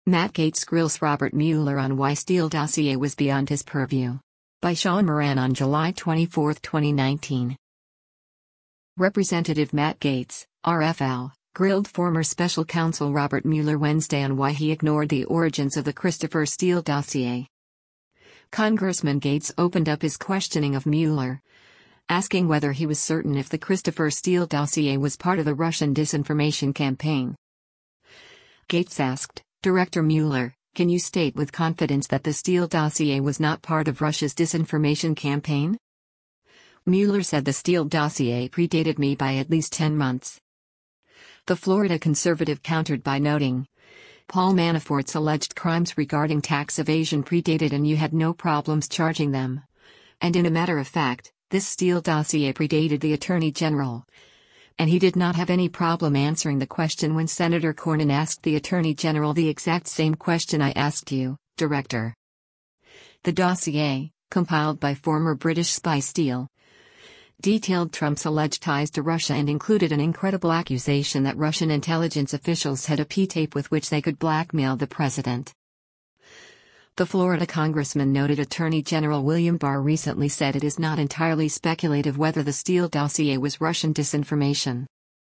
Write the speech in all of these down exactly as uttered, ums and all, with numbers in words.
Matt Gaetz grills Robert Mueller on why Steele dossier was beyond his purview. By Sean Moran on July twenty-fourth, twenty nineteen. Representative Matt Gaetz, R F L, grilled former special counsel Robert Mueller Wednesday on why he ignored the origins of the Christopher Steele dossier. Congressman Gaetz opened up his questioning of Mueller, asking whether he was certain if the Christopher Steele dossier was part of the Russian disinformation campaign. Gaetz asked, "Director Mueller, can you state with confidence that the Steele dossier was not part of Russia's disinformation campaign?" Mueller said the Steele dossier predated me by at least ten months. The Florida conservative countered by noting, "Paul Manafort's alleged crimes regarding tax evasion predated and you had no problems charging them. And in a matter of fact, this Steele dossier predated the Attorney General. And he did not have any problem answering the question when Senator Cornyn asked the Attorney General the exact same question I asked you, Director." The dossier, compiled by former British spy Steele, detailed Trump's alleged ties to Russia and included an incredible accusation that Russian intelligence officials had a P-tape with which they could blackmail the president. The Florida congressman noted Attorney General William Barr recently said it is not entirely speculative whether the Steele dossier was Russian disinformation.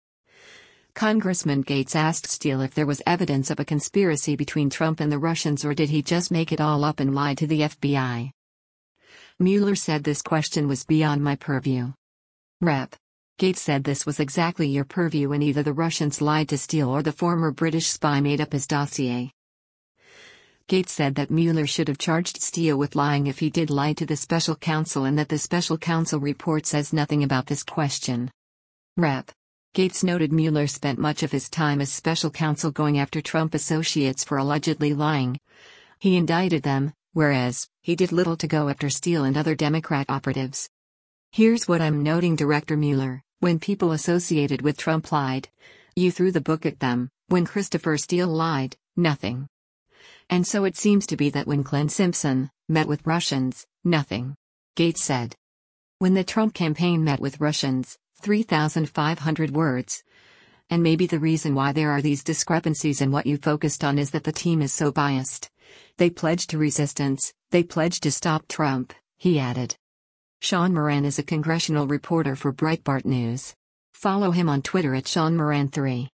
Congressman Gaetz asked Steele if there was evidence of a conspiracy between Trump and the Russians or did he just make it all up and lie to the F B I. Mueller said this question was beyond my purview. Rep. Gaetz said this was exactly your purview and either the Russians lied to Steele or the former British spy made up his dossier. Gaetz said that Mueller should have charged Steele with lying if he did lie to the special counsel and that the special counsel report says nothing about this question. Rep. Gaetz noted Mueller spent much of his time as special counsel going after Trump associates for allegedly lying. He indicted them, whereas, he did little to go after Steele and other Democrat operatives. Here's what I'm noting, Director Mueller: when people associated with Trump lied, you threw the book at them. When Christopher Steele lied, nothing. And so it seems to be that when Glenn Simpson met with Russians, nothing. Gaetz said. When the Trump campaign met with Russians, three thousand five hundred words. And maybe the reason why there are these discrepancies in what you focused on is that the team is so biased. They pledged to resistance, they pledged to stop Trump, he added. Sean Moran is a congressional reporter for Breitbart News. Follow him on Twitter at Sean Moran three.